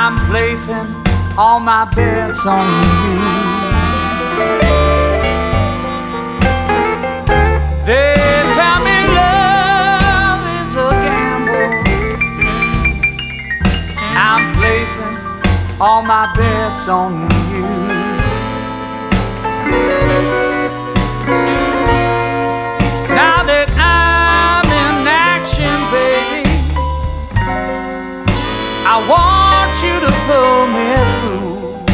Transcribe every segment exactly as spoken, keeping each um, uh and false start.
I'm placing all my bets on you. They tell me love is a gamble. I'm placing all my bets on you. Now that I'm in action, baby, I want you to pull me through.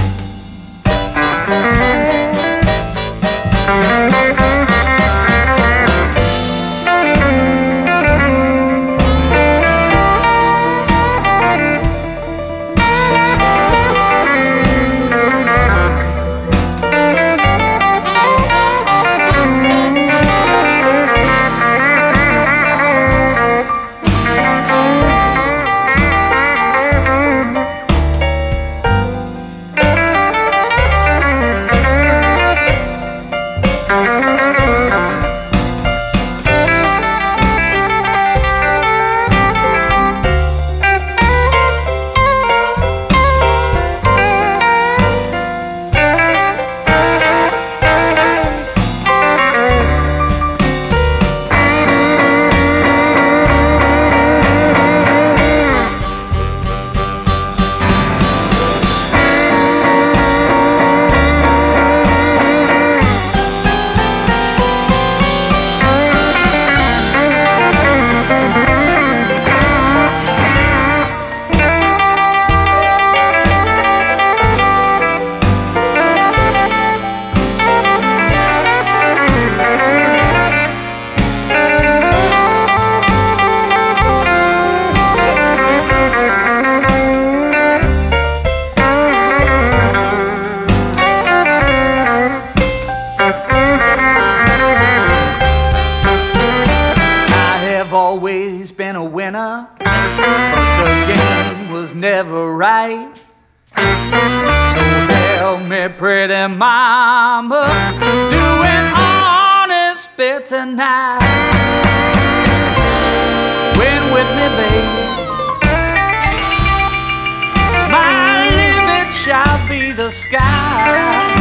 Always been a winner, but the game was never right. So tell me, pretty mama, do an honest bit tonight. Win with me, baby. My limit shall be the sky.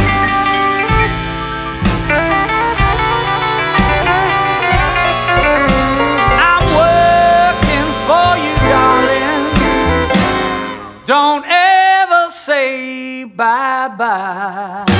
Don't ever say bye-bye.